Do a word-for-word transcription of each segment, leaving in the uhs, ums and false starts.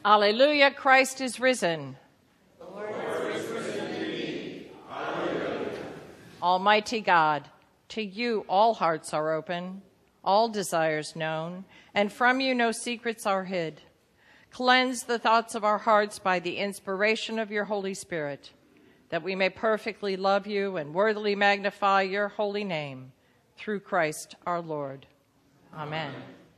Alleluia, Christ is risen. The Lord is risen indeed. Alleluia. Almighty God, to you all hearts are open, all desires known, and from you no secrets are hid. Cleanse the thoughts of our hearts by the inspiration of your Holy Spirit, that we may perfectly love you and worthily magnify your holy name, through Christ our Lord. Amen.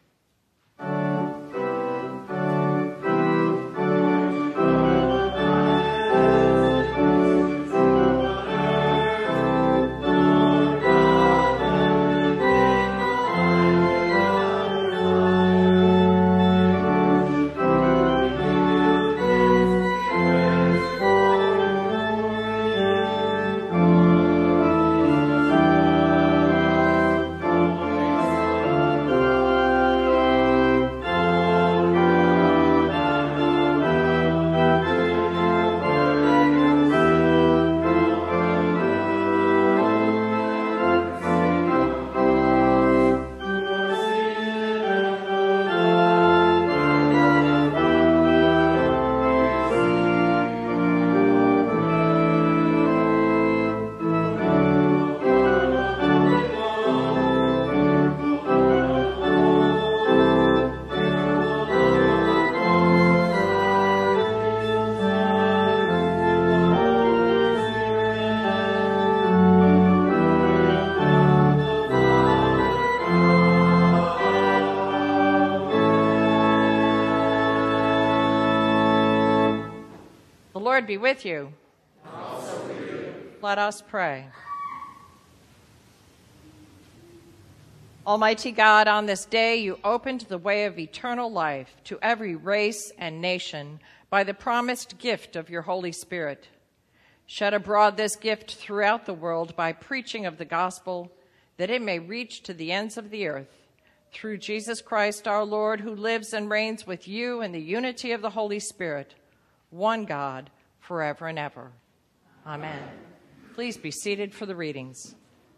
The Lord be with you. And also with you. Let us pray. Almighty God, on this day you opened the way of eternal life to every race and nation by the promised gift of your Holy Spirit. Shed abroad this gift throughout the world by preaching of the gospel, that it may reach to the ends of the earth, through Jesus Christ our Lord, who lives and reigns with you in the unity of the Holy Spirit, one God, forever and ever. Amen. Please be seated for the readings.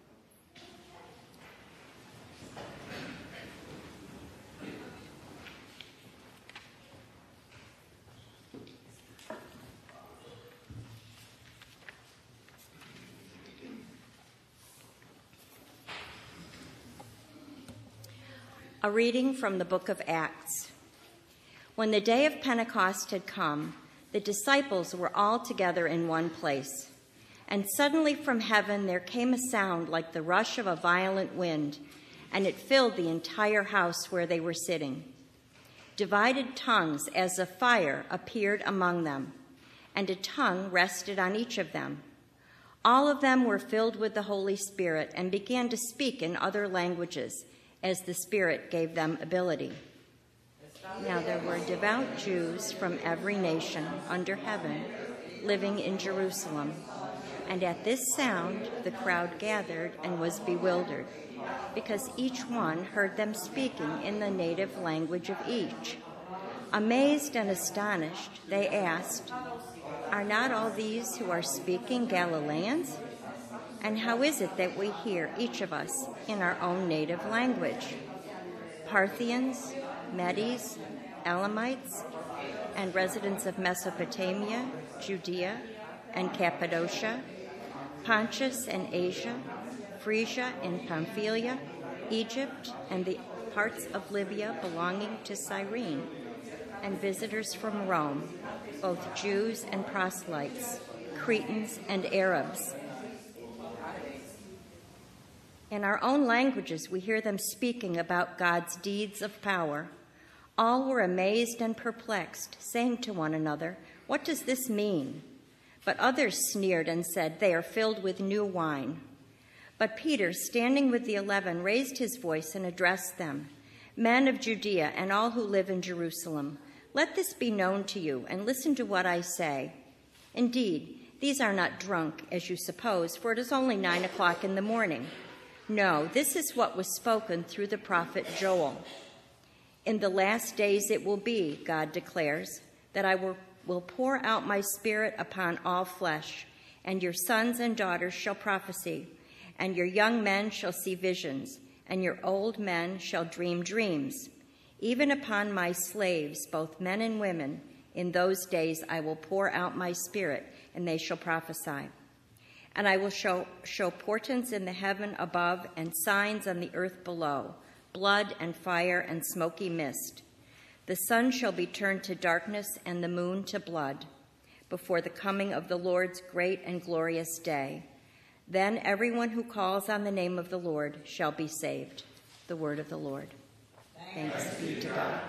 A reading from the book of Acts. When the day of Pentecost had come, the disciples were all together in one place. And suddenly from heaven there came a sound like the rush of a violent wind, and it filled the entire house where they were sitting. Divided tongues as of fire appeared among them, and a tongue rested on each of them. All of them were filled with the Holy Spirit and began to speak in other languages, as the Spirit gave them ability. Now there were devout Jews from every nation under heaven living in Jerusalem. And at this sound the crowd gathered and was bewildered, because each one heard them speaking in the native language of each. Amazed and astonished, they asked, "Are not all these who are speaking Galileans? And how is it that we hear, each of us, in our own native language? Parthians, Medes, Elamites, and residents of Mesopotamia, Judea, and Cappadocia, Pontus and Asia, Phrygia and Pamphylia, Egypt, and the parts of Libya belonging to Cyrene, and visitors from Rome, both Jews and proselytes, Cretans and Arabs. In our own languages, we hear them speaking about God's deeds of power. All were amazed and perplexed, saying to one another, 'What does this mean?' But others sneered and said, 'They are filled with new wine.' But Peter, standing with the eleven, raised his voice and addressed them, 'Men of Judea and all who live in Jerusalem, let this be known to you, and listen to what I say. Indeed, these are not drunk, as you suppose, for it is only nine o'clock in the morning. No, this is what was spoken through the prophet Joel. In the last days it will be, God declares, that I will, will pour out my Spirit upon all flesh, and your sons and daughters shall prophesy, and your young men shall see visions, and your old men shall dream dreams. Even upon my slaves, both men and women, In those days I will pour out my Spirit, and they shall prophesy. And I will show, show portents in the heaven above and signs on the earth below, blood and fire and smoky mist. The sun shall be turned to darkness and the moon to blood before the coming of the Lord's great and glorious day. Then everyone who calls on the name of the Lord shall be saved. The word of the Lord. Thanks be to God.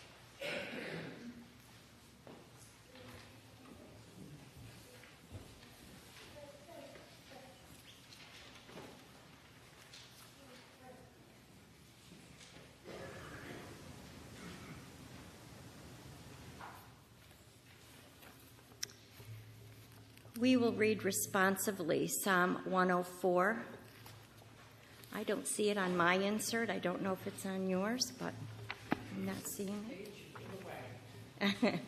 We will read responsively Psalm one oh four. I don't see it on my insert. I don't know if it's on yours, but I'm not seeing it.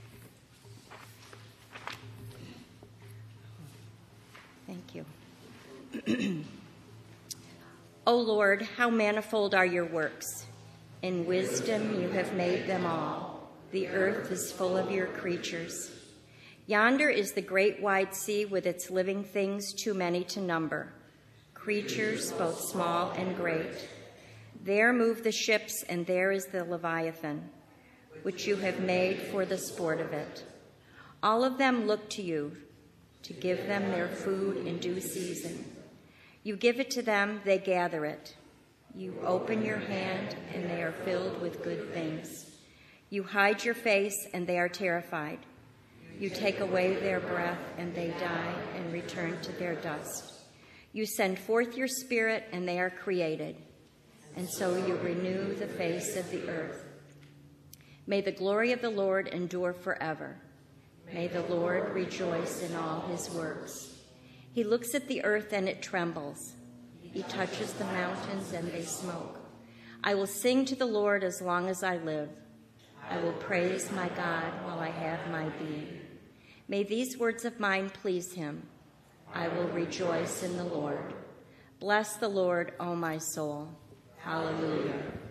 Thank you. O Lord, how manifold are your works. In wisdom you have made them all. The earth is full of your creatures. Yonder is the great wide sea with its living things too many to number, creatures both small and great. There move the ships, and there is the Leviathan, which you have made for the sport of it. All of them look to you to give them their food in due season. You give it to them, they gather it. You open your hand, and they are filled with good things. You hide your face, and they are terrified. You take away their breath, and they die and return to their dust. You send forth your Spirit, and they are created, and so you renew the face of the earth. May the glory of the Lord endure forever. May the Lord rejoice in all his works. He looks at the earth, and it trembles. He touches the mountains, and they smoke. I will sing to the Lord as long as I live. I will praise my God while I have my being. May these words of mine please him. I will rejoice in the Lord. Bless the Lord, O my soul. Hallelujah.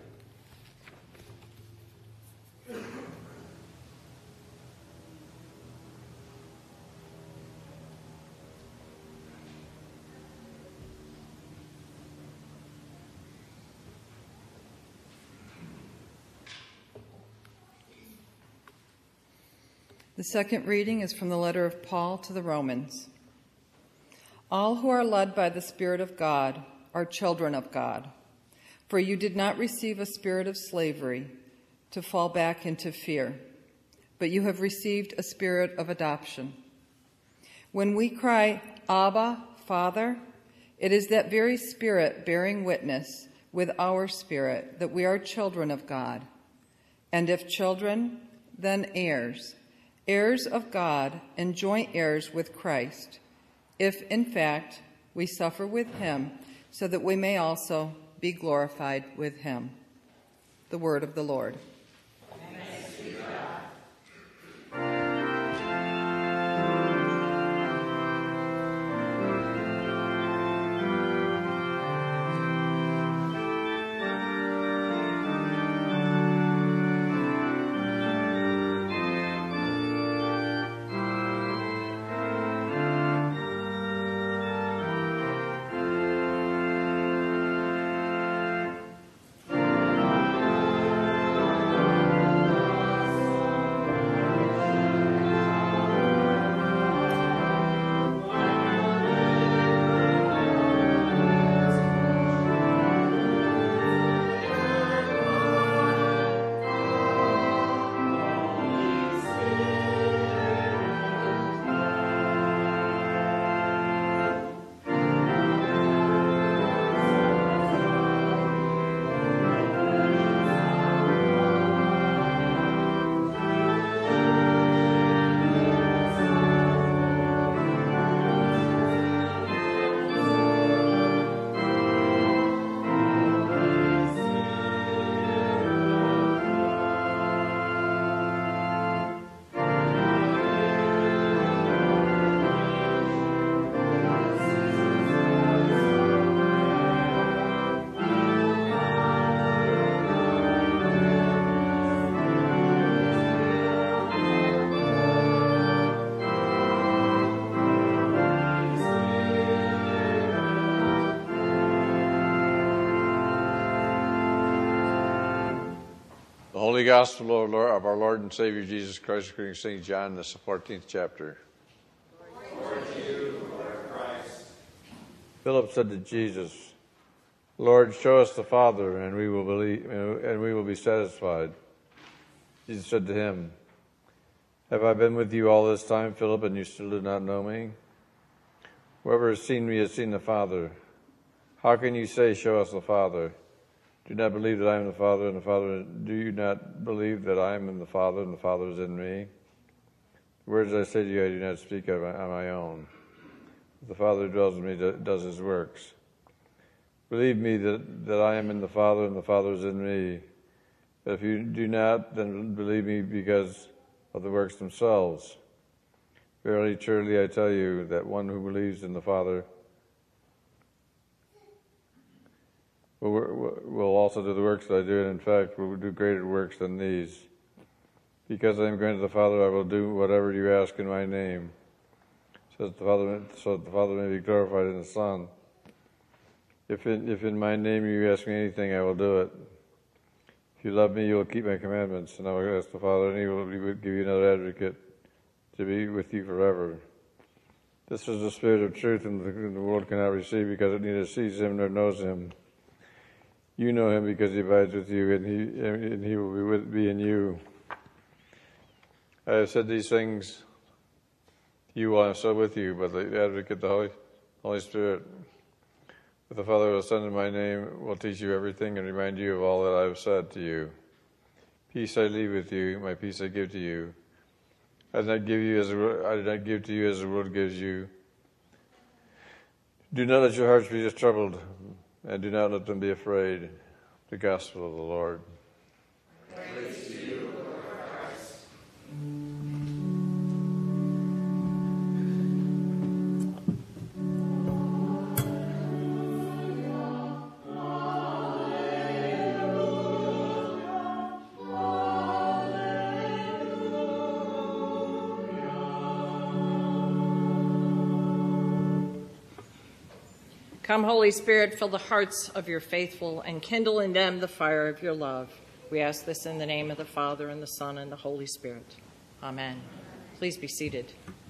The second reading is from the letter of Paul to the Romans. All who are led by the Spirit of God are children of God. For you did not receive a spirit of slavery to fall back into fear, but you have received a spirit of adoption. When we cry, Abba, Father, it is that very Spirit bearing witness with our spirit that we are children of God. And if children, then heirs, heirs of God and joint heirs with Christ, if in fact we suffer with him, so that we may also be glorified with him. The word of the Lord. Thanks be to God. Thank Holy Gospel of, Lord, of our Lord and Savior Jesus Christ according to Saint John, the fourteenth chapter. Glory to you, Lord Christ. Philip said to Jesus, Lord, show us the Father, and we will believe, and we will be satisfied. Jesus said to him, Have I been with you all this time, Philip, and you still do not know me? Whoever has seen me has seen the Father. How can you say, Show us the Father? Do you not believe that I am the Father, and the Father? Do you not believe that I am in the Father, and the Father is in me? The words I say to you, I do not speak of on my own. The Father who dwells in me does his works. Believe me that, that I am in the Father, and the Father is in me. But if you do not, then believe me because of the works themselves. Verily, truly, I tell you that one who believes in the Father will, will also do the works that I do, and in fact will do greater works than these. Because I am going to the Father, I will do whatever you ask in my name, so that the Father, so that the Father may be glorified in the Son. If in, if in my name you ask me anything, I will do it. If you love me, you will keep my commandments, and I will ask the Father, and he will give you another advocate to be with you forever. This is the Spirit of truth, and the, the world cannot receive because it neither sees him nor knows him. You know him because he abides with you, and he and he will be with be in you. I have said these things to you while I am still with you, but the Advocate, the Holy, Holy Spirit, that the Father will send in my name, will teach you everything and remind you of all that I have said to you. Peace I leave with you, my peace I give to you. I do not give you as the, I do not give to you as the world gives you. Do not let your hearts be troubled, and do not let them be afraid. The Gospel of the Lord. Praise to you, Lord Christ. Come, Holy Spirit, fill the hearts of your faithful and kindle in them the fire of your love. We ask this in the name of the Father, and the Son, and the Holy Spirit. Amen. Please be seated.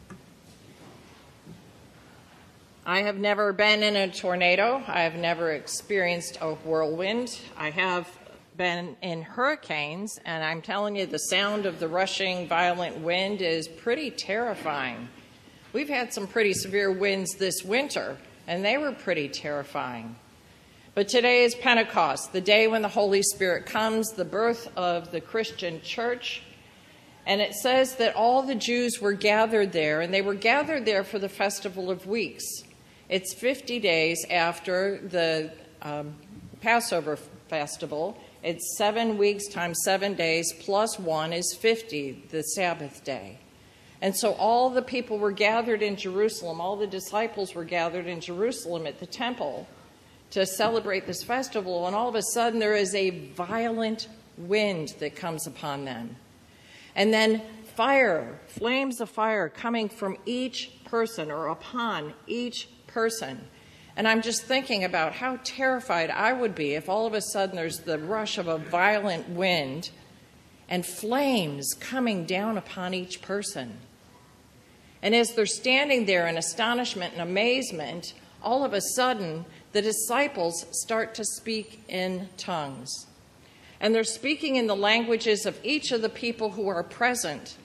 I have never been in a tornado. I have never experienced a whirlwind. I have been in hurricanes, and I'm telling you, the sound of the rushing, violent wind is pretty terrifying. We've had some pretty severe winds this winter, and they were pretty terrifying. But today is Pentecost, the day when the Holy Spirit comes, the birth of the Christian church. And it says that all the Jews were gathered there, and they were gathered there for the Festival of Weeks. It's fifty days after the um, Passover festival. It's seven weeks times seven days, plus one is fifty, the Sabbath day. And so all the people were gathered in Jerusalem, all the disciples were gathered in Jerusalem at the temple to celebrate this festival, and all of a sudden there is a violent wind that comes upon them. And then fire, flames of fire coming from each person or upon each person. And I'm just thinking about how terrified I would be if all of a sudden there's the rush of a violent wind and flames coming down upon each person. And as they're standing there in astonishment and amazement, all of a sudden, the disciples start to speak in tongues. And they're speaking in the languages of each of the people who are present.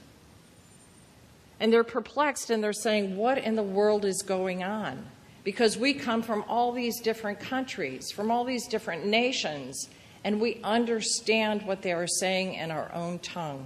And they're perplexed, and they're saying, what in the world is going on? Because we come from all these different countries, from all these different nations, and we understand what they are saying in our own tongue.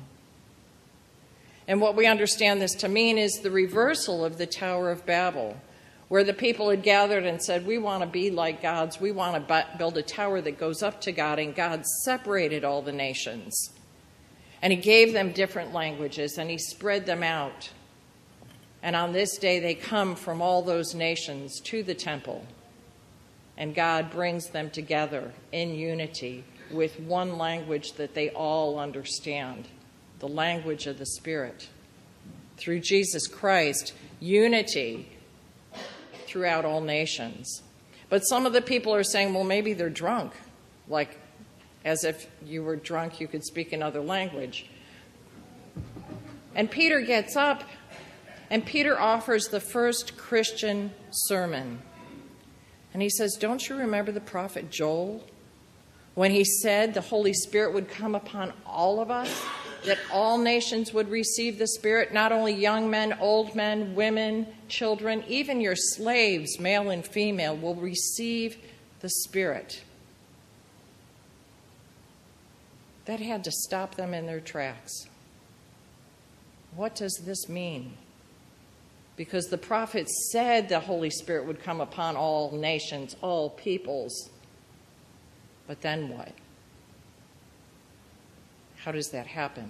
And what we understand this to mean is the reversal of the Tower of Babel, where the people had gathered and said, we want to be like gods. We want to build a tower that goes up to God, and God separated all the nations. And he gave them different languages, and he spread them out. And on this day, they come from all those nations to the temple, and God brings them together in unity with one language that they all understand. The language of the Spirit. Through Jesus Christ, unity throughout all nations. But some of the people are saying, well, maybe they're drunk. Like, as if you were drunk, you could speak another language. And Peter gets up, and Peter offers the first Christian sermon. And he says, don't you remember the prophet Joel? When he said the Holy Spirit would come upon all of us, that all nations would receive the Spirit, not only young men, old men, women, children, even your slaves, male and female, will receive the Spirit. That had to stop them in their tracks. What does this mean? Because the prophet said the Holy Spirit would come upon all nations, all peoples. But then what? How does that happen?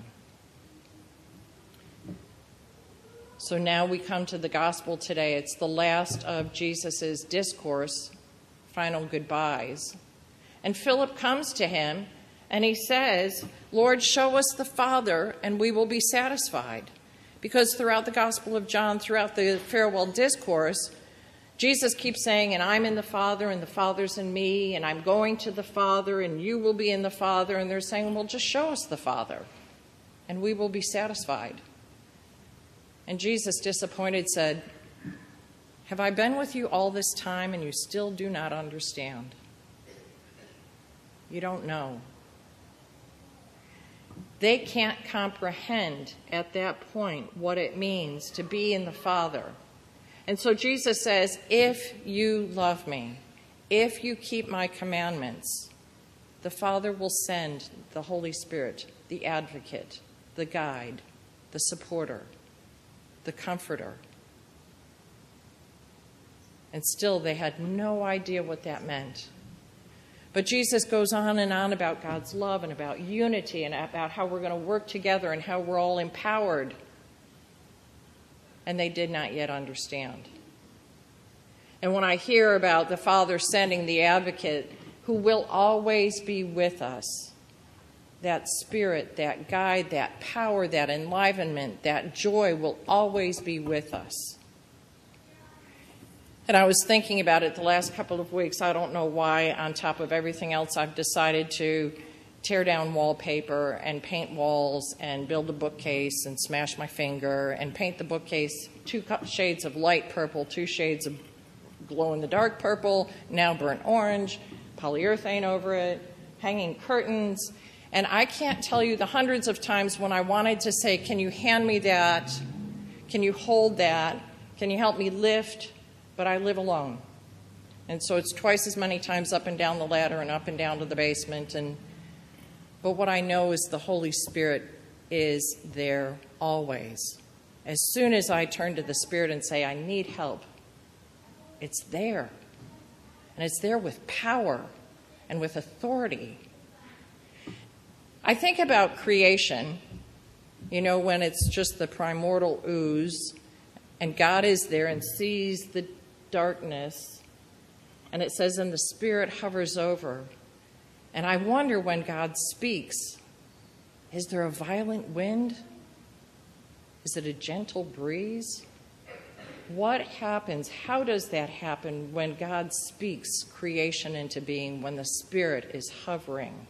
So now we come to the gospel today. It's the last of Jesus' discourse, final goodbyes. And Philip comes to him and he says, Lord, show us the Father and we will be satisfied. Because throughout the Gospel of John, throughout the farewell discourse, Jesus keeps saying, and I'm in the Father, and the Father's in me, and I'm going to the Father, and you will be in the Father. And they're saying, well, just show us the Father, and we will be satisfied. And Jesus, disappointed, said, have I been with you all this time, and you still do not understand? You don't know. They can't comprehend at that point what it means to be in the Father. And so Jesus says, if you love me, if you keep my commandments, the Father will send the Holy Spirit, the advocate, the guide, the supporter, the comforter. And still they had no idea what that meant. But Jesus goes on and on about God's love and about unity and about how we're going to work together and how we're all empowered. And they did not yet understand. And when I hear about the Father sending the advocate who will always be with us, that spirit, that guide, that power, that enlivenment, that joy will always be with us. And I was thinking about it the last couple of weeks. I don't know why, on top of everything else, I've decided to tear down wallpaper and paint walls and build a bookcase and smash my finger and paint the bookcase two shades of light purple, two shades of glow-in-the-dark purple, now burnt orange, polyurethane over it, hanging curtains. And I can't tell you the hundreds of times when I wanted to say, can you hand me that? Can you hold that? Can you help me lift? But I live alone. And so it's twice as many times up and down the ladder and up and down to the basement. And but what I know is the Holy Spirit is there always. As soon as I turn to the Spirit and say, I need help, it's there. And it's there with power and with authority. I think about creation, you know, when it's just the primordial ooze, and God is there and sees the darkness, and it says, and the Spirit hovers over. And I wonder when God speaks, is there a violent wind? Is it a gentle breeze? What happens? How does that happen when God speaks creation into being, when the Spirit is hovering?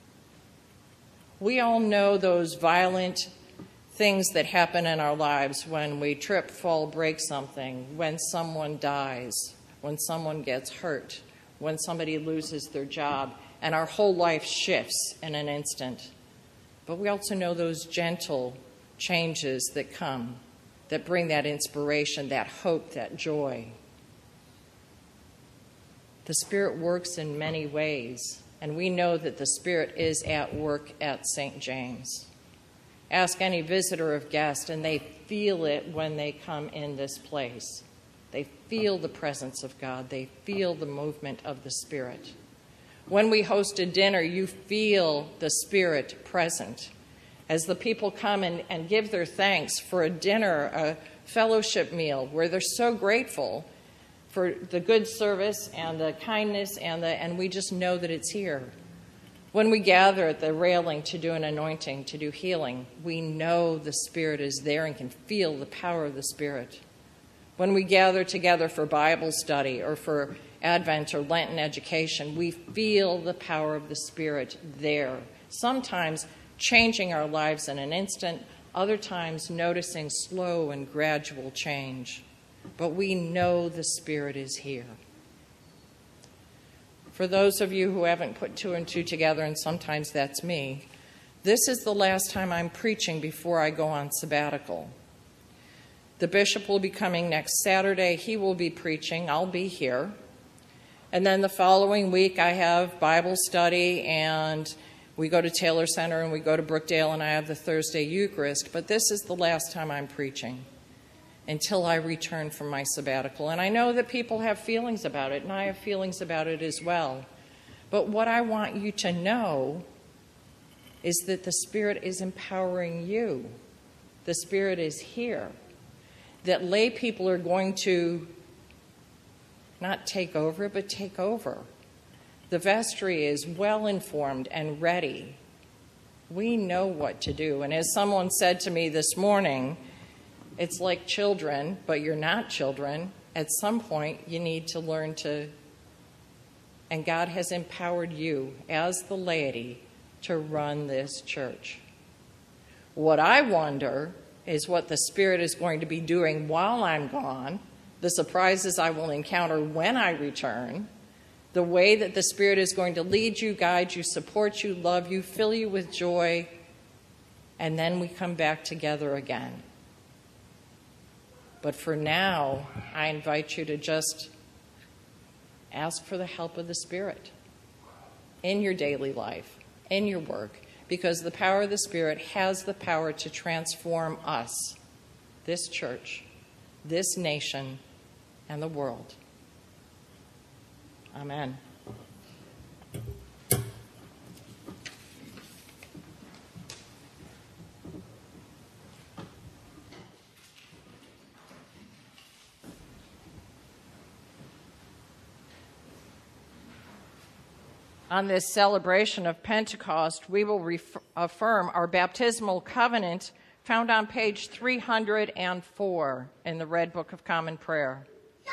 We all know those violent things that happen in our lives when we trip, fall, break something, when someone dies, when someone gets hurt, when somebody loses their job, and our whole life shifts in an instant. But we also know those gentle changes that come, that bring that inspiration, that hope, that joy. The Spirit works in many ways, and we know that the Spirit is at work at Saint James. Ask any visitor of guest, and they feel it when they come in this place. They feel the presence of God. They feel the movement of the Spirit. When we host a dinner, you feel the Spirit present. As the people come and, and give their thanks for a dinner, a fellowship meal, where they're so grateful for the good service and the kindness, and the and we just know that it's here. When we gather at the railing to do an anointing, to do healing, we know the Spirit is there and can feel the power of the Spirit. When we gather together for Bible study or for Advent or Lenten education, we feel the power of the Spirit there, sometimes changing our lives in an instant, other times noticing slow and gradual change. But we know the Spirit is here. For those of you who haven't put two and two together, and sometimes that's me, this is the last time I'm preaching before I go on sabbatical. The bishop will be coming next Saturday. He will be preaching. I'll be here. And then the following week I have Bible study, and we go to Taylor Center and we go to Brookdale, and I have the Thursday Eucharist. But this is the last time I'm preaching until I return from my sabbatical. And I know that people have feelings about it, and I have feelings about it as well. But what I want you to know is that the Spirit is empowering you. The Spirit is here. That lay people are going to not take over, but take over. The vestry is well informed and ready. We know what to do. And as someone said to me this morning, it's like children, but you're not children. At some point, you need to learn to, and God has empowered you as the laity to run this church. What I wonder is what the Spirit is going to be doing while I'm gone, the surprises I will encounter when I return, the way that the Spirit is going to lead you, guide you, support you, love you, fill you with joy, and then we come back together again. But for now, I invite you to just ask for the help of the Spirit in your daily life, in your work, because the power of the Spirit has the power to transform us, this church, this nation, and the world. Amen. On this celebration of Pentecost, we will refer, affirm our baptismal covenant found on page three hundred four in the Red Book of Common Prayer.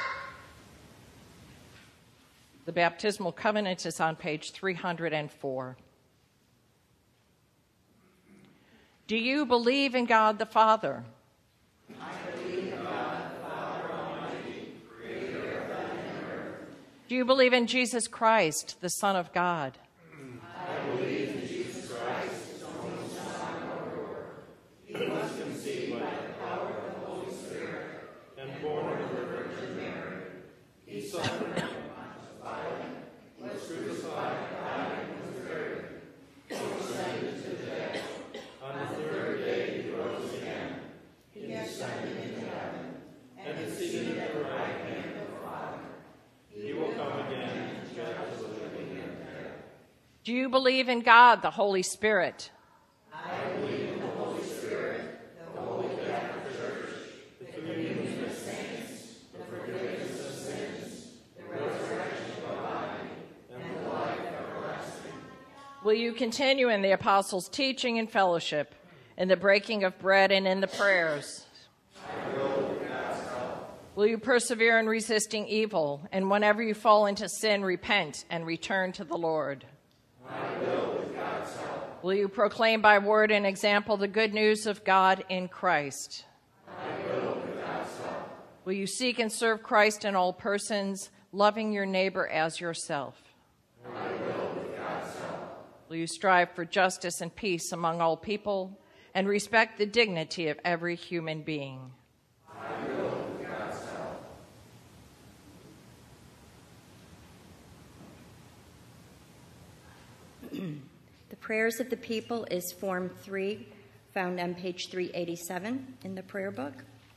The baptismal covenant is on page three hundred four. Do you believe in God the Father? I believe in God the Father Almighty, creator of heaven and earth. Do you believe in Jesus Christ, the Son of God? I believe in Jesus Christ, his only Son, our Lord. He was conceived by the power of the Holy Spirit and born of the Virgin Mary. He suffered and was crucified, died, and was buried. He descended to the dead. On the third day he rose again. He ascended into heaven and is seated at the right hand of the Father. He will come again to judge the living and the dead. Do you believe in God, the Holy Spirit? I believe in the Holy Spirit, the Holy Catholic Church, the communion of saints, the forgiveness of sins, the resurrection of the body, and the life everlasting. Will you continue in the apostles' teaching and fellowship, in the breaking of bread and in the prayers? I will with God's help. Will you persevere in resisting evil, and whenever you fall into sin, repent and return to the Lord? I will with God's help. Will you proclaim by word and example the good news of God in Christ? I will with God's help. Will you seek and serve Christ in all persons, loving your neighbor as yourself? I will with God's help. Will you strive for justice and peace among all people and respect the dignity of every human being? I will with God's help. The prayers of the people is Form three, found on page three eighty-seven in the prayer book.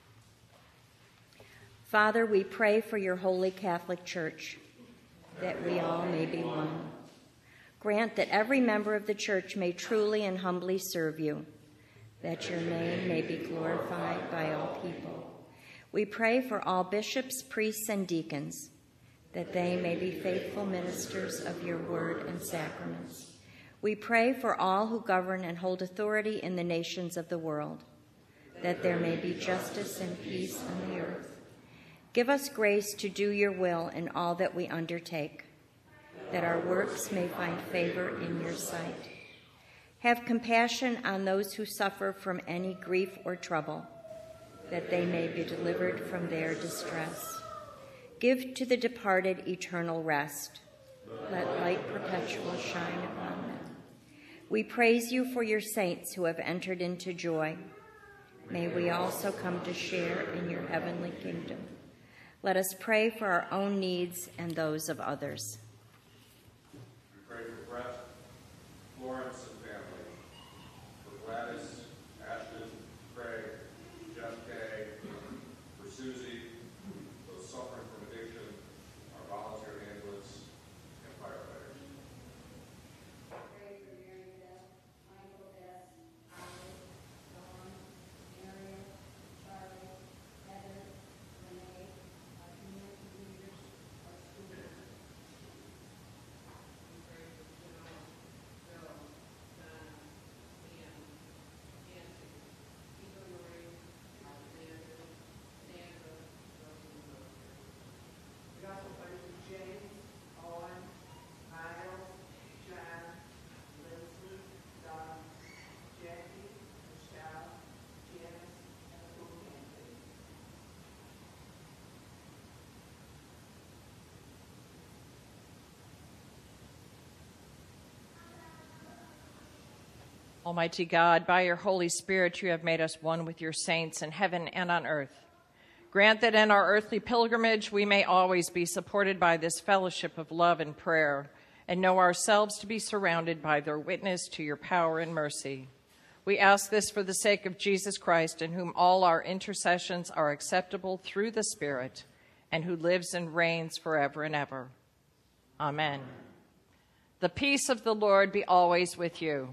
Father, we pray for your holy Catholic Church, that we all may be one. Grant that every member of the church may truly and humbly serve you, that your name may be glorified by all people. We pray for all bishops, priests, and deacons, that they may be faithful ministers of your word and sacraments. We pray for all who govern and hold authority in the nations of the world, that there may be justice and peace on the earth. Give us grace to do your will in all that we undertake, that our works may find favor in your sight. Have compassion on those who suffer from any grief or trouble, that they may be delivered from their distress. Give to the departed eternal rest. Let light perpetual shine upon them. We praise you for your saints who have entered into joy. May we also come to share in your heavenly kingdom. Let us pray for our own needs and those of others. We pray for Brett, Florence, and family, for Gladys, Ashton, Craig, Jeff Kay, for Susie, those suffering from addiction, our volunteer ambulance, and firefighters. Pray for Mary Beth, Michael Beth, Alice, Dawn, Marion, Charlie, Heather, Renee, our community leaders, our school leaders. We pray for John, Bill, Donna, Leon, Nancy, Eva Marie, Alexander, Sandra, Rose, and Rose. We also pray for James, Owen, Miles, John, Lindsay, Don, Jackie, Michelle, Janice, and the whole family. Almighty God, by your Holy Spirit, you have made us one with your saints in heaven and on earth. Grant that in our earthly pilgrimage we may always be supported by this fellowship of love and prayer, and know ourselves to be surrounded by their witness to your power and mercy. We ask this for the sake of Jesus Christ, in whom all our intercessions are acceptable through the Spirit, and who lives and reigns forever and ever. Amen. The peace of the Lord be always with you.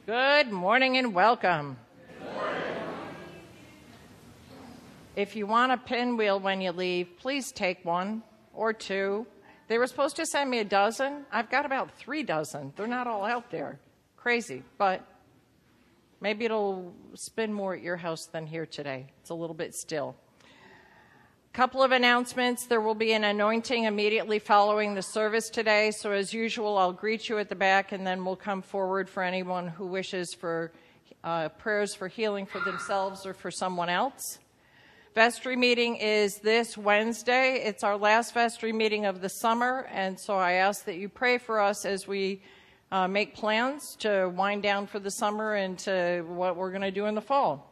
Good morning and welcome. If you want a pinwheel when you leave, please take one or two. They were supposed to send me a dozen. I've got about three dozen. They're not all out there. Crazy, but maybe it'll spin more at your house than here today. It's a little bit still. Couple of announcements. There will be an anointing immediately following the service today. So as usual, I'll greet you at the back, and then we'll come forward for anyone who wishes for uh, prayers for healing for themselves or for someone else. Vestry meeting is this Wednesday. It's our last vestry meeting of the summer, and so I ask that you pray for us as we uh, make plans to wind down for the summer and to what we're going to do in the fall.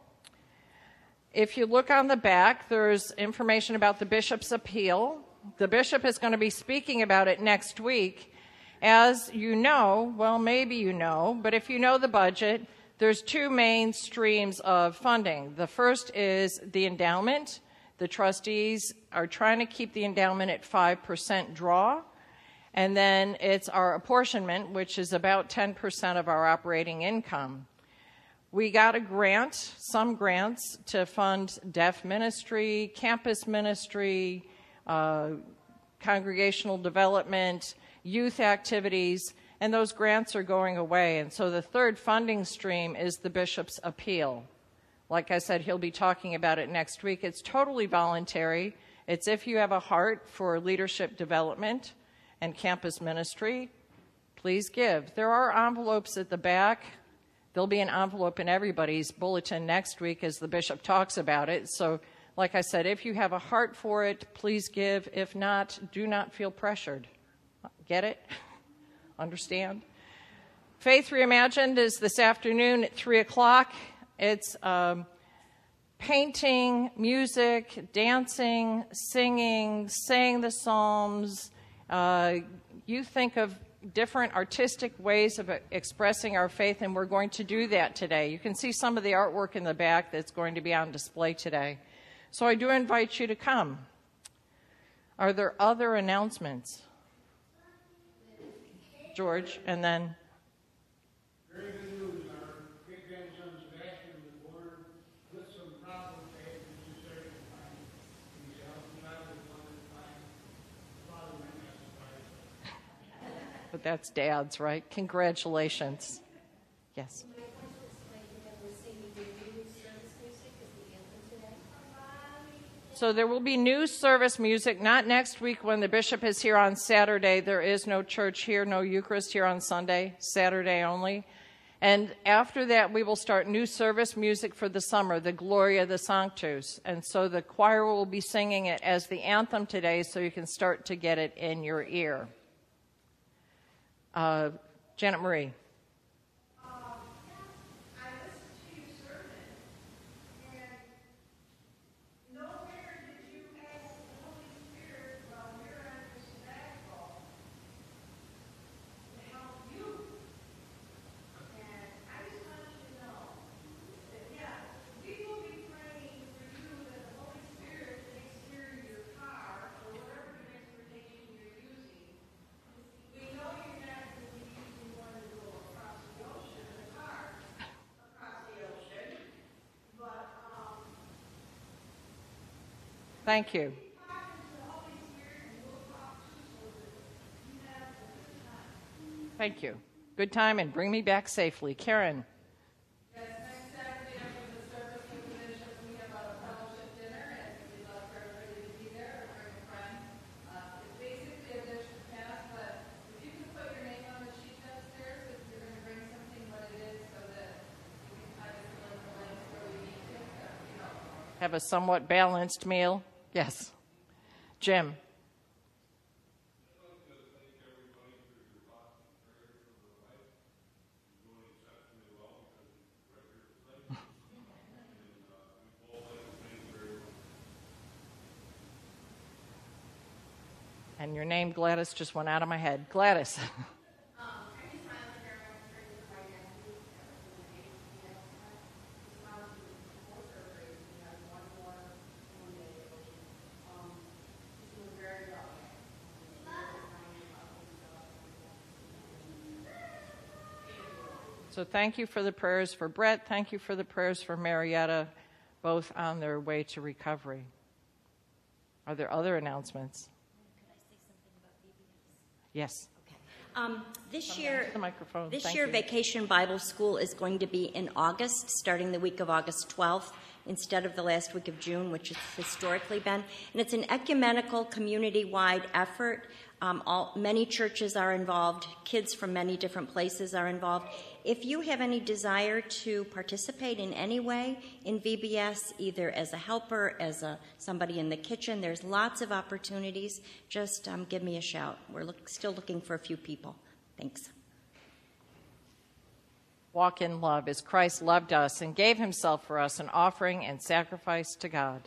If you look on the back, there's information about the bishop's appeal. The bishop is going to be speaking about it next week. As you know, well, maybe you know, but if you know the budget, there's two main streams of funding. The first is the endowment. The trustees are trying to keep the endowment at five percent draw. And then it's our apportionment, which is about ten percent of our operating income. We got a grant, some grants, to fund deaf ministry, campus ministry, uh, congregational development, youth activities, and those grants are going away. And so the third funding stream is the bishop's appeal. Like I said, he'll be talking about it next week. It's totally voluntary. It's if you have a heart for leadership development and campus ministry, please give. There are envelopes at the back. There'll be an envelope in everybody's bulletin next week as the bishop talks about it. So, like I said, if you have a heart for it, please give. If not, do not feel pressured. Get it? Understand? Faith Reimagined is this afternoon at three o'clock. It's um, painting, music, dancing, singing, saying the Psalms. Uh, you think of different artistic ways of expressing our faith, and we're going to do that today. You can see some of the artwork in the back that's going to be on display today. So I do invite you to come. Are there other announcements? George, and then... Very good news. Our great-grandson Sebastian was born with some problems that had been cesarean time. He's a healthy child with one at a time. Father might not surprise. But that's Dad's, right? Congratulations. Yes. So there will be new service music, not next week when the bishop is here on Saturday. There is no church here, no Eucharist here on Sunday, Saturday only. And after that, we will start new service music for the summer, the Gloria the Sanctus. And so the choir will be singing it as the anthem today so you can start to get it in your ear. Uh, Janet Marie. Thank you. Thank you. Good time, and bring me back safely. Karen. Yes, next Saturday after the service with the bishop, we have a fellowship dinner, and we'd love for everybody to be there or bring a friend. Uh, it's basically a bishop pass, but if you can put your name on the sheet upstairs, if you're going to bring something, what it is, so that we can kind of fill in the blanks where we need to, that would be helpful. Have a somewhat balanced meal. Yes. Jim. And your name, Gladys, just went out of my head. Gladys. So thank you for the prayers for Brett. Thank you for the prayers for Marietta, both on their way to recovery. Are there other announcements? Could I say something about V B S? Yes. Um, this year, The microphone. this Thank year, you. Vacation Bible School is going to be in August, starting the week of August twelfth, instead of the last week of June, which it's historically been. And it's an ecumenical, community-wide effort. Um, all, many churches are involved. Kids from many different places are involved. If you have any desire to participate in any way in V B S, either as a helper, as a somebody in the kitchen, there's lots of opportunities. Just um, give me a shout. We're look, still looking for a few people. Thanks. Walk in love as Christ loved us and gave himself for us, an offering and sacrifice to God.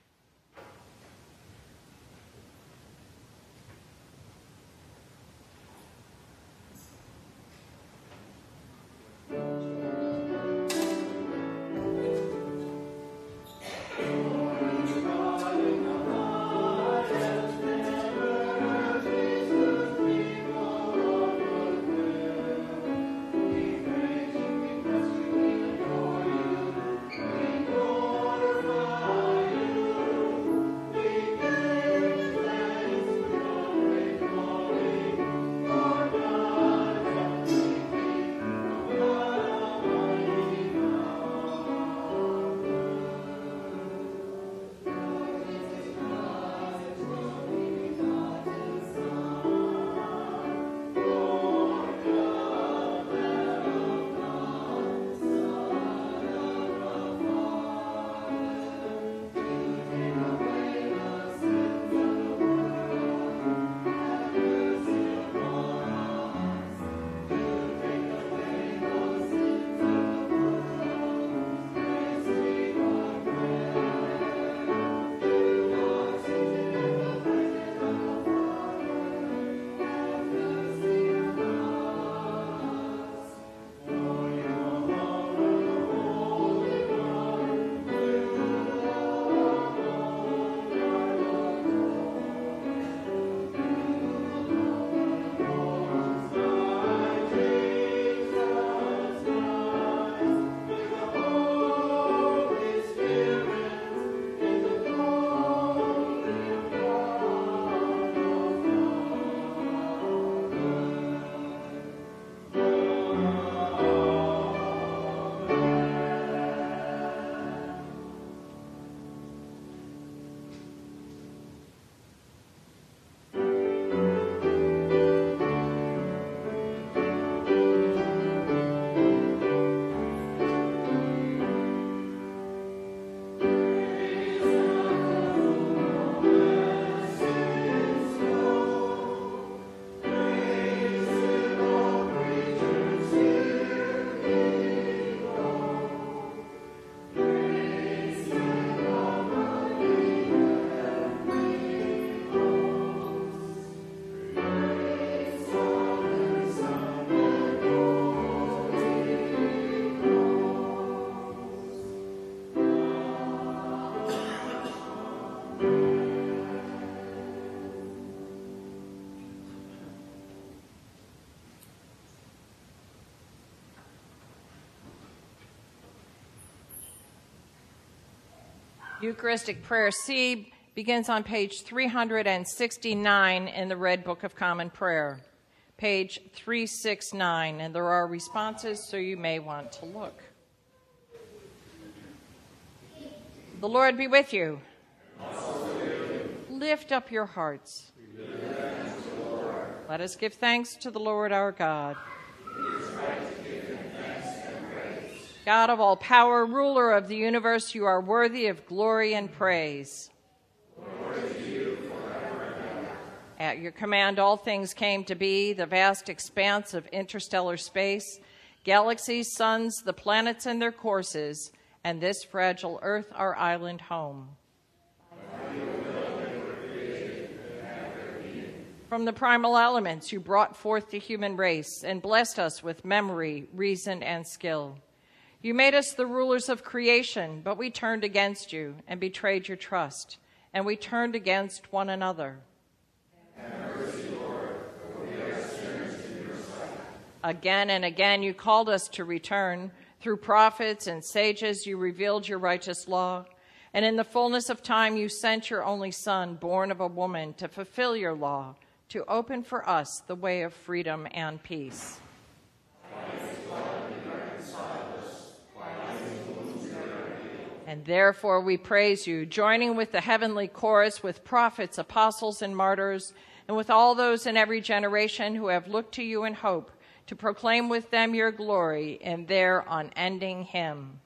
Eucharistic Prayer C begins on page three hundred sixty-nine in the Red Book of Common Prayer, page three sixty-nine, and there are responses, so you may want to look. The Lord be with you. Lift up your hearts. Let us give thanks to the Lord our God. God of all power, ruler of the universe, you are worthy of glory and praise. At your command, all things came to be, the vast expanse of interstellar space, galaxies, suns, the planets and their courses, and this fragile earth, our island home. From the primal elements, you brought forth the human race and blessed us with memory, reason, and skill. You made us the rulers of creation, but we turned against you and betrayed your trust, and we turned against one another. Have mercy, Lord, for we are sinners in your sight. Again and again you called us to return. Through prophets and sages you revealed your righteous law. And in the fullness of time you sent your only Son, born of a woman, to fulfill your law, to open for us the way of freedom and peace. And therefore we praise you, joining with the heavenly chorus, with prophets, apostles, and martyrs, and with all those in every generation who have looked to you in hope, to proclaim with them your glory in their unending hymn.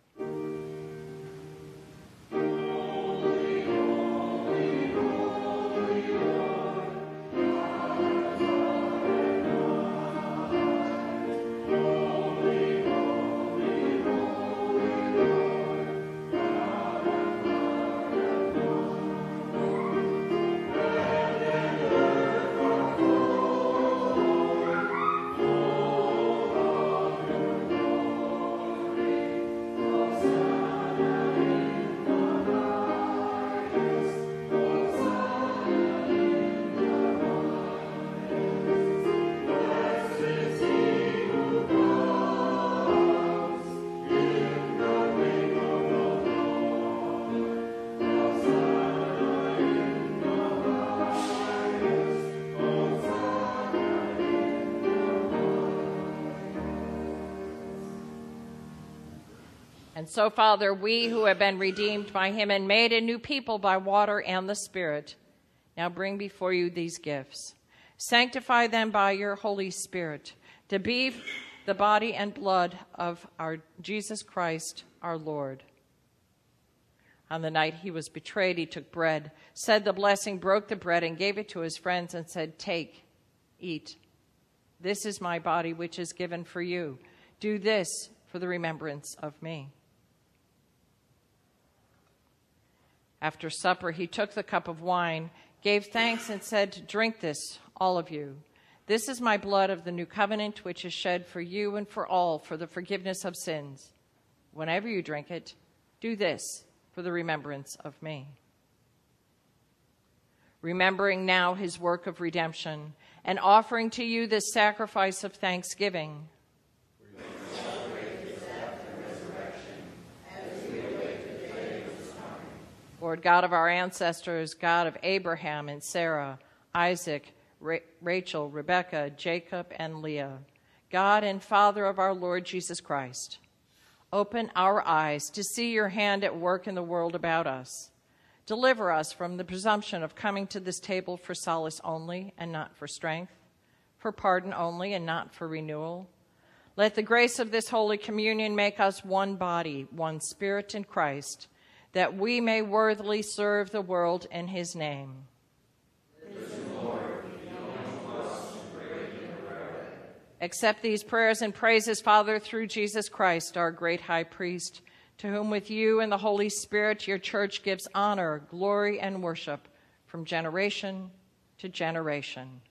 And so, Father, we who have been redeemed by him and made a new people by water and the Spirit, now bring before you these gifts. Sanctify them by your Holy Spirit to be the body and blood of our Jesus Christ, our Lord. On the night he was betrayed, he took bread, said the blessing, broke the bread, and gave it to his friends and said, "Take, eat. This is my body, which is given for you. Do this for the remembrance of me." After supper, he took the cup of wine, gave thanks, and said, "Drink this, all of you. This is my blood of the new covenant, which is shed for you and for all for the forgiveness of sins. Whenever you drink it, do this for the remembrance of me." Remembering now his work of redemption and offering to you this sacrifice of thanksgiving, Lord God of our ancestors, God of Abraham and Sarah, Isaac, Ra- Rachel, Rebekah, Jacob, and Leah, God and Father of our Lord Jesus Christ, open our eyes to see your hand at work in the world about us. Deliver us from the presumption of coming to this table for solace only and not for strength, for pardon only and not for renewal. Let the grace of this Holy Communion make us one body, one spirit in Christ, that we may worthily serve the world in his name. Accept these prayers and praises, Father, through Jesus Christ, our great high priest, to whom with you and the Holy Spirit your church gives honor, glory, and worship from generation to generation.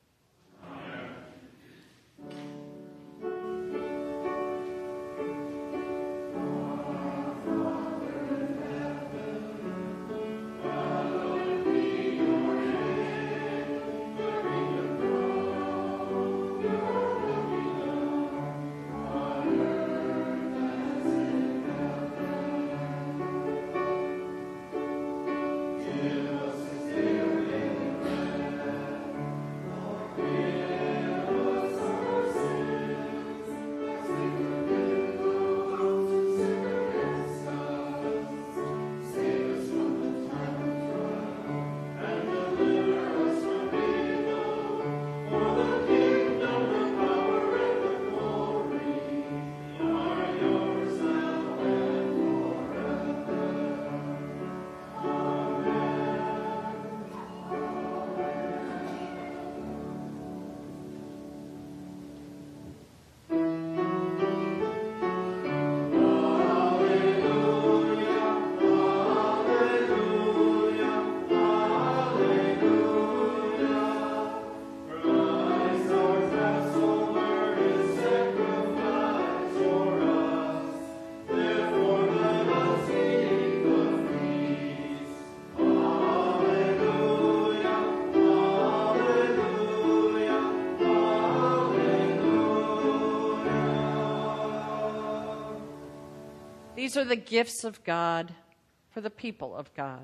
These are the gifts of God for the people of God.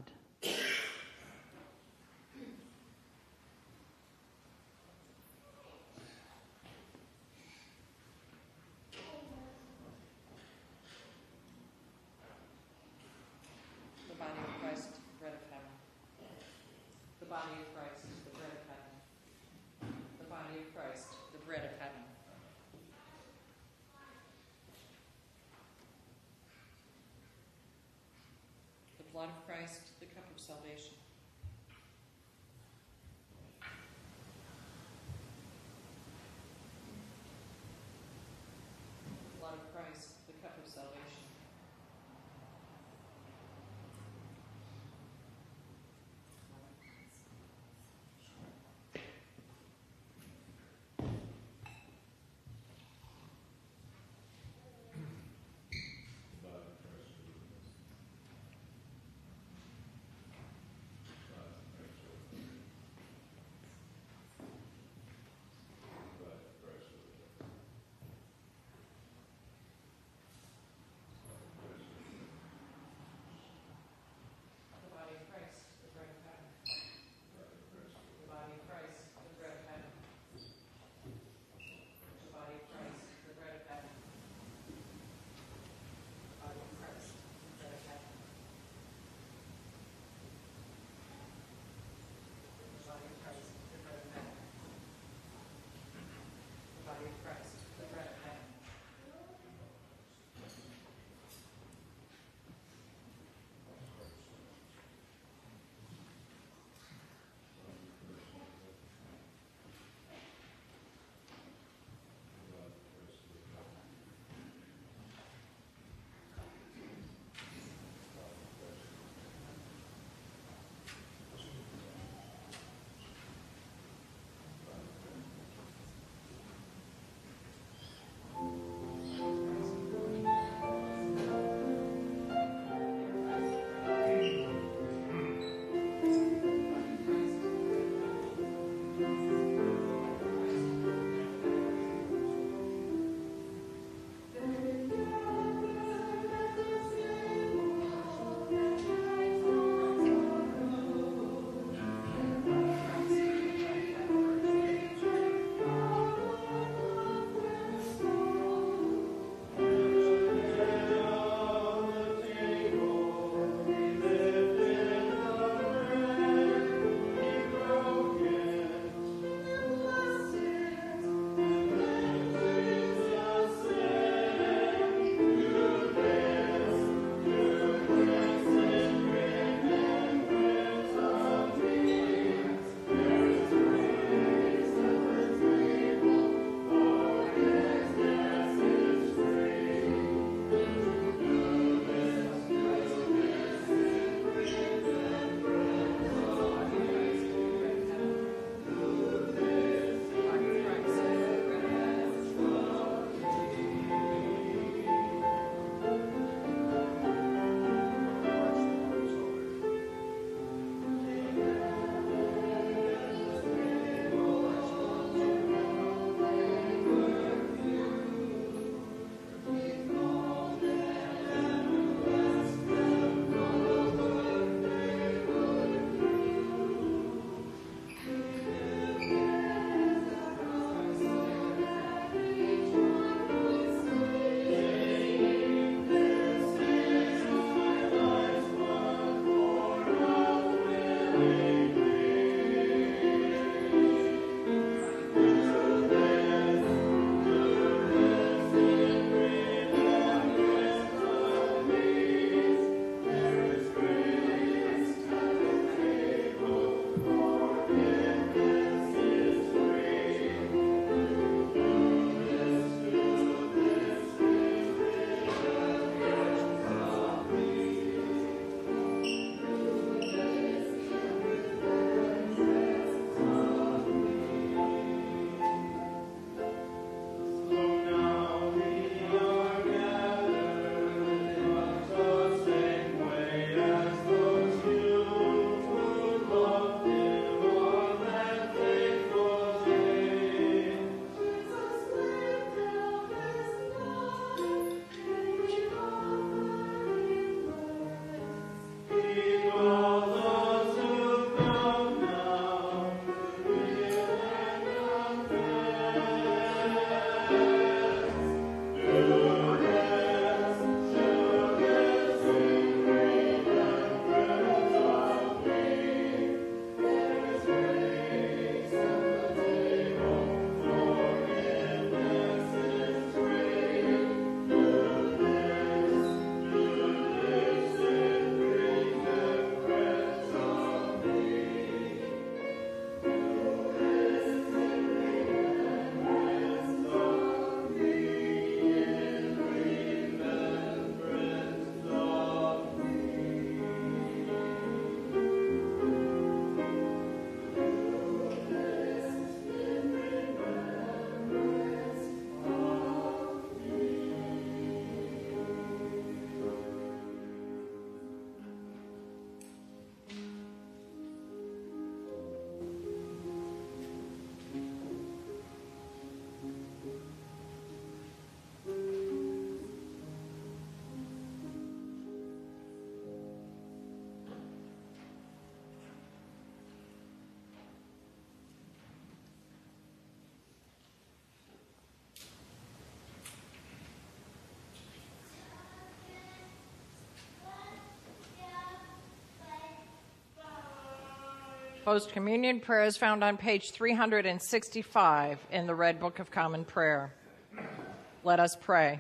The body of Christ, the bread of heaven. The body of Christ, the bread of heaven. The body of Christ, the bread of heaven. The blood of Christ, the cup of salvation. The blood of Christ, the cup of salvation. Post-communion prayer is found on page three hundred sixty-five in the Red Book of Common Prayer. Let us pray.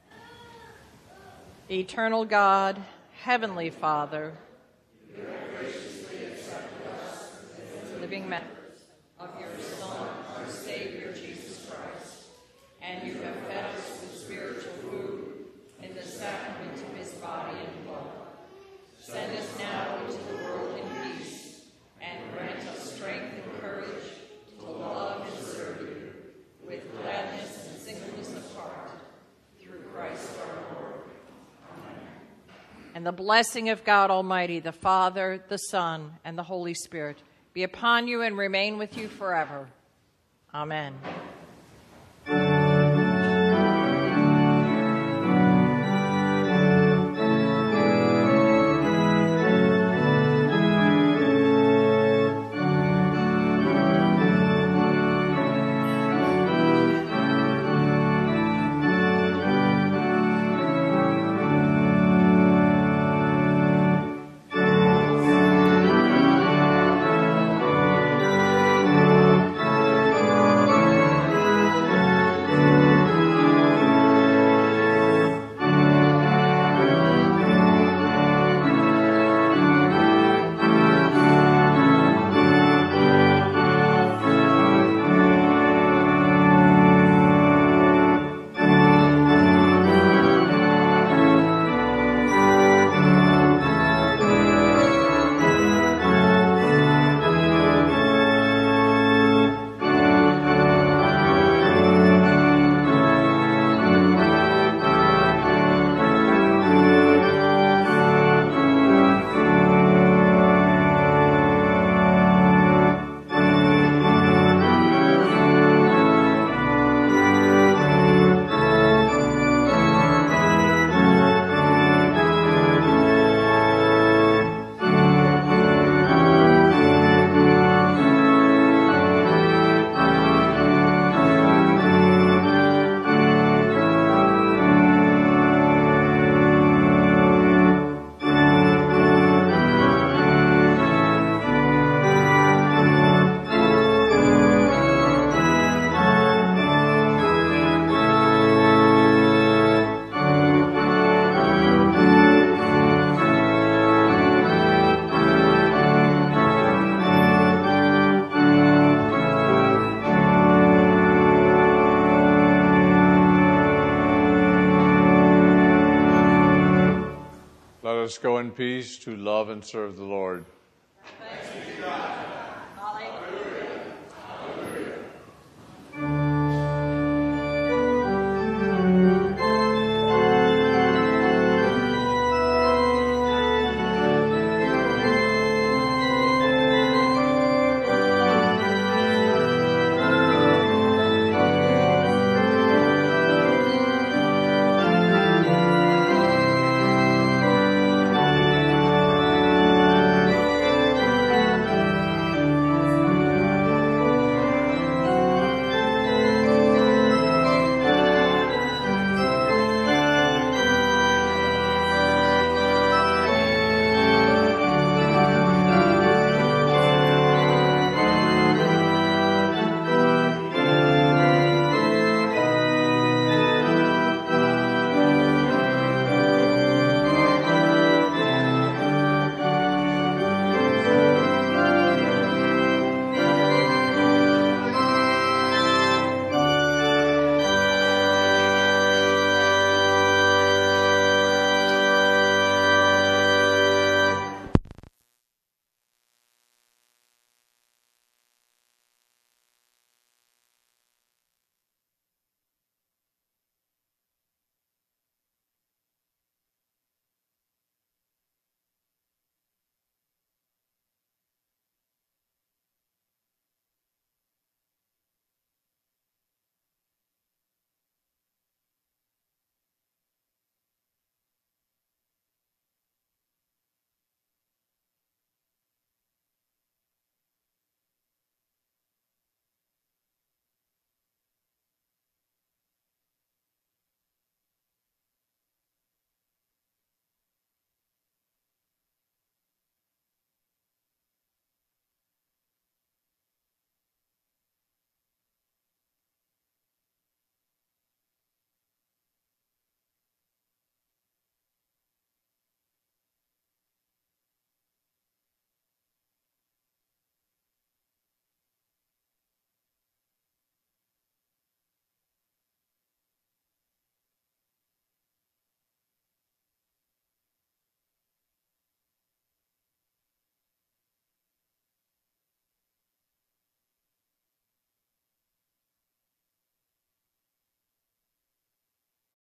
Eternal God, Heavenly Father, you have graciously accepted us as living members of your Son, our Savior, Jesus Christ, and you have fed us with spiritual food in the sacrament of his body and blood. Send us now into the world in peace, and grant us strength and courage to love and serve you with gladness and singleness of heart, through Christ our Lord. Amen. And the blessing of God Almighty, the Father, the Son, and the Holy Spirit be upon you and remain with you forever. Amen. Let us go in peace to love and serve the Lord.